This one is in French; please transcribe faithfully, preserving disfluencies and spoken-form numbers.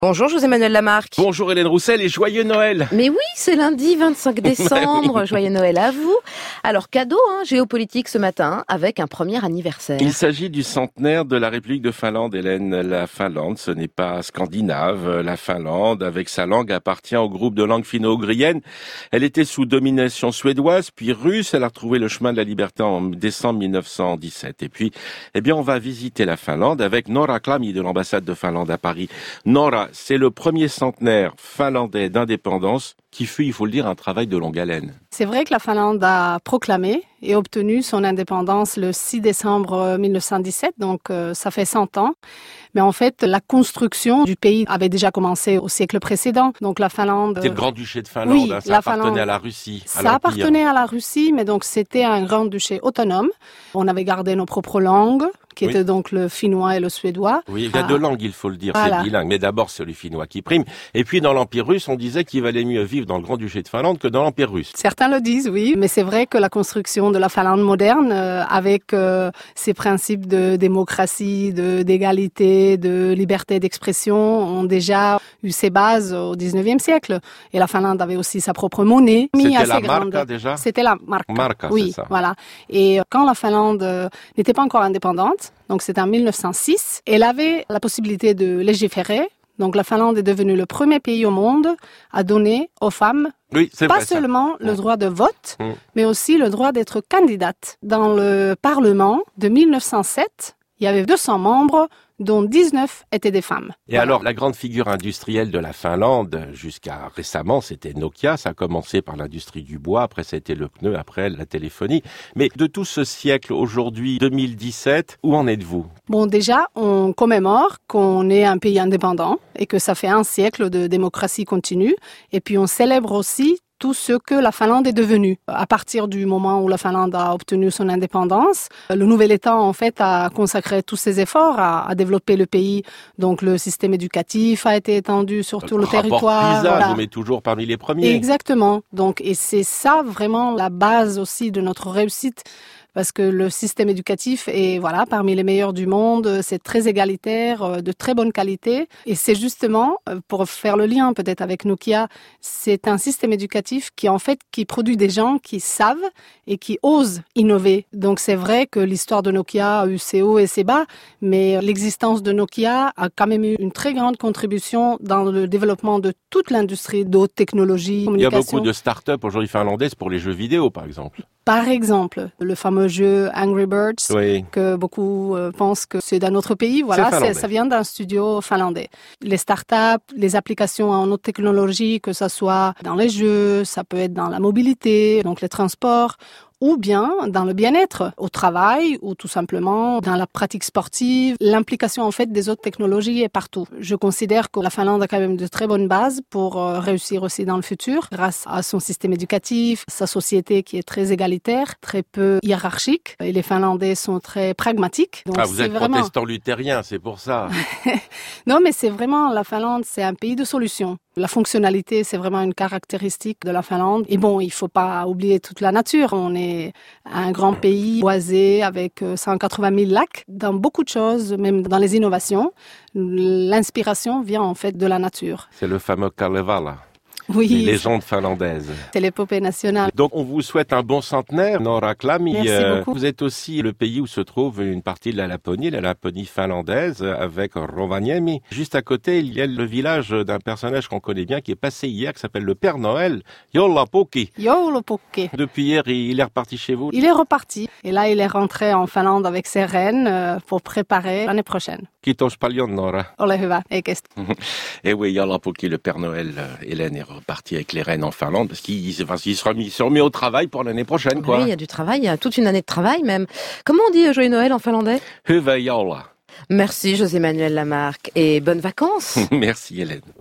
Bonjour José-Manuel Lamarque. Bonjour Hélène Roussel et joyeux Noël. Mais oui, c'est lundi vingt-cinq décembre, oui. Joyeux Noël à vous. Alors cadeau hein, géopolitique ce matin avec un premier anniversaire. Il s'agit du centenaire de la République de Finlande, Hélène. La Finlande, ce n'est pas scandinave. La Finlande, avec sa langue, appartient au groupe de langue finno-ugrienne. Elle était sous domination suédoise, puis russe. Elle a retrouvé le chemin de la liberté en décembre mille neuf cent dix-sept. Et puis, eh bien, on va visiter la Finlande avec Nora Klami de l'ambassade de Finlande à Paris. Nora, c'est le premier centenaire finlandais d'indépendance qui fut, il faut le dire, un travail de longue haleine. C'est vrai que la Finlande a proclamé et obtenu son indépendance le six décembre mille neuf cent dix-sept, donc euh, ça fait cent ans. Mais en fait, la construction du pays avait déjà commencé au siècle précédent. Donc la Finlande... C'était le Grand-Duché de Finlande, oui, hein, ça la appartenait Finlande, à la Russie. À ça appartenait à la Russie, mais donc c'était un Grand-Duché autonome. On avait gardé nos propres langues, qui oui. étaient donc le finnois et le suédois. Oui, il y a ah. deux langues, il faut le dire, voilà. C'est bilingue. Mais d'abord, c'est le finnois qui prime. Et puis, dans l'Empire russe, on disait qu'il valait mieux vivre dans le Grand-Duché de Finlande que dans l'Empire russe. Certains le disent, oui. Mais c'est vrai que la construction de la Finlande moderne, euh, avec euh, ses principes de démocratie, de, d'égalité, de liberté d'expression, ont déjà eu ses bases au dix-neuvième siècle. Et la Finlande avait aussi sa propre monnaie. C'était la marca déjà? C'était la marca. Marca, oui, c'est ça. Voilà. Et quand la Finlande euh, n'était pas encore indépendante, donc c'était en mille neuf cent six, elle avait la possibilité de légiférer. Donc la Finlande est devenue le premier pays au monde à donner aux femmes oui, c'est pas vrai, seulement ça. le droit de vote, mmh. mais aussi le droit d'être candidate. Dans le Parlement de mille neuf cent sept, il y avait deux cents membres, dont dix-neuf étaient des femmes. Et voilà. Alors, la grande figure industrielle de la Finlande, jusqu'à récemment, c'était Nokia. Ça a commencé par l'industrie du bois, après ça a été le pneu, après la téléphonie. Mais de tout ce siècle, aujourd'hui, deux mille dix-sept, où en êtes-vous? Bon, déjà, on commémore qu'on est un pays indépendant et que ça fait un siècle de démocratie continue. Et puis, on célèbre aussi tout ce que la Finlande est devenue. À partir du moment où la Finlande a obtenu son indépendance, le nouvel État, en fait, a consacré tous ses efforts à, à développer le pays. Donc, le système éducatif a été étendu sur tout le, le territoire. PISA, voilà. vous met toujours parmi les premiers. Exactement. Donc, et c'est ça vraiment la base aussi de notre réussite. Parce que le système éducatif est voilà parmi les meilleurs du monde, c'est très égalitaire, de très bonne qualité. Et c'est justement, pour faire le lien peut-être avec Nokia, c'est un système éducatif qui en fait qui produit des gens qui savent et qui osent innover. Donc c'est vrai que l'histoire de Nokia a eu ses hauts et ses bas, mais l'existence de Nokia a quand même eu une très grande contribution dans le développement de toute l'industrie de haute technologie. Il y a beaucoup de start-up aujourd'hui finlandaises pour les jeux vidéo, par exemple. Par exemple, le fameux jeu Angry Birds, oui. que beaucoup euh, pensent que c'est d'un autre pays. Voilà, c'est c'est, ça vient d'un studio finlandais. Les startups, les applications en haute technologie, que ça soit dans les jeux, ça peut être dans la mobilité, donc les transports, ou bien dans le bien-être au travail ou tout simplement dans la pratique sportive. L'implication en fait des autres technologies est partout. Je considère que la Finlande a quand même de très bonnes bases pour réussir aussi dans le futur grâce à son système éducatif, sa société qui est très égalitaire, très peu hiérarchique et les Finlandais sont très pragmatiques. Donc ah, vous êtes vraiment... protestant luthérien, c'est pour ça. Non, mais c'est vraiment, la Finlande, c'est un pays de solutions. La fonctionnalité, c'est vraiment une caractéristique de la Finlande. Et bon, il faut pas oublier toute la nature. On est un grand pays boisé avec cent quatre-vingt mille lacs. Dans beaucoup de choses, même dans les innovations, l'inspiration vient en fait de la nature. C'est le fameux Kalevala. Oui. Les légendes finlandaises. C'est l'épopée nationale. Donc, on vous souhaite un bon centenaire, Nora Klami. Merci euh, beaucoup. Vous êtes aussi le pays où se trouve une partie de la Laponie, la Laponie finlandaise, avec Rovaniemi. Juste à côté, il y a le village d'un personnage qu'on connaît bien, qui est passé hier, qui s'appelle le Père Noël, Joulupukki. Joulupukki. Depuis hier, il est reparti chez vous? Il est reparti. Et là, il est rentré en Finlande avec ses reines euh, pour préparer l'année prochaine. Kiitos paljon, Nora. Ole hyvä, ei kestä. Et oui, Joulupukki, le Père Noël, Hélène est reparti avec les reines en Finlande parce qu'il enfin, il se remet, se remet au travail pour l'année prochaine, quoi. Oui, il y a du travail, il y a toute une année de travail même. Comment on dit Joyeux Noël en finlandais? Hyvää joulua. Merci José-Manuel Lamarque et bonnes vacances. Merci Hélène.